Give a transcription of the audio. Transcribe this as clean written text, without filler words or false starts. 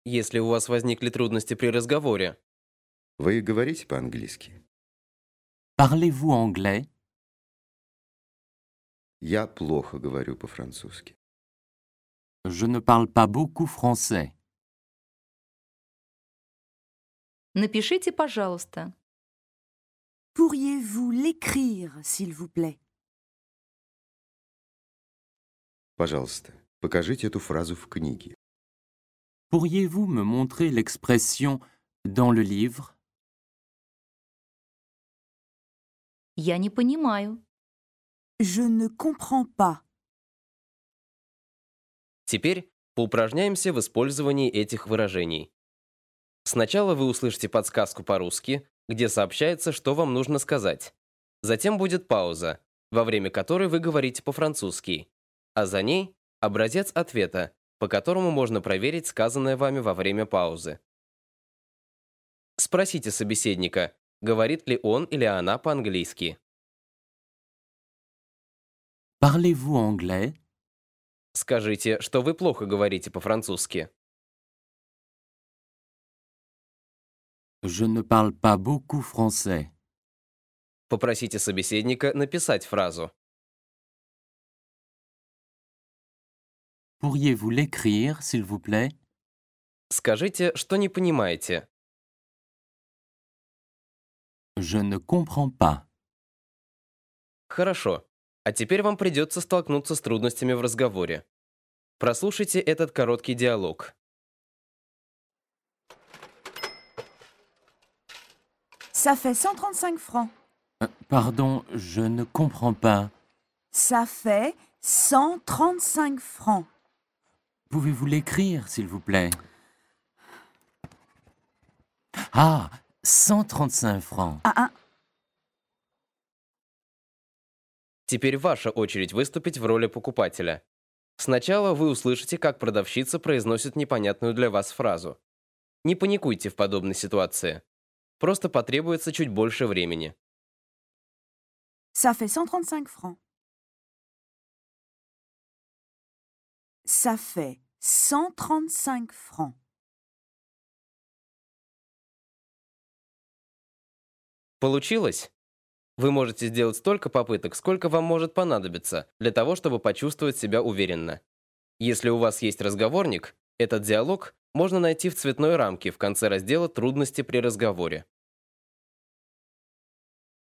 если у вас возникли трудности при разговоре. Вы говорите по-английски? Parlez-vous anglais? Я плохо говорю по-французски. Je ne parle pas beaucoup français. Напишите, пожалуйста. Pourriez-vous l'écrire, s'il vous plaît? Пожалуйста, покажите эту фразу в книге. Pourriez-vous me montrer l'expression dans le livre? Я не понимаю. Je ne comprends pas. Теперь поупражняемся в использовании этих выражений. Сначала вы услышите подсказку по-русски, где сообщается, что вам нужно сказать. Затем будет пауза, во время которой вы говорите по-французски, а за ней образец ответа, по которому можно проверить сказанное вами во время паузы. Спросите собеседника, говорит ли он или она по-английски. Parlez-vous anglais? Скажите, что вы плохо говорите по-французски. Je ne parle pas beaucoup français. Попросите собеседника написать фразу. Pourriez-vous l'écrire, s'il vous plaît? Скажите, что не понимаете. Je ne comprends pas. Хорошо. А теперь вам придется столкнуться с трудностями в разговоре. Прослушайте этот короткий диалог. Ça fait 135 francs. Pardon, je ne comprends pas. Ça fait 135 francs. Pouvez-vous l'écrire, s'il vous plaît? Ah, 135 francs. Ah, Теперь ваша очередь выступить в роли покупателя. Сначала вы услышите, как продавщица произносит непонятную для вас фразу. Не паникуйте в подобной ситуации. Просто потребуется чуть больше времени. ça fait 135 francs. Ça fait 135 francs. Получилось? Вы можете сделать столько попыток, сколько вам может понадобиться, для того, чтобы почувствовать себя уверенно. Если у вас есть разговорник, этот диалог можно найти в цветной рамке в конце раздела «Трудности при разговоре».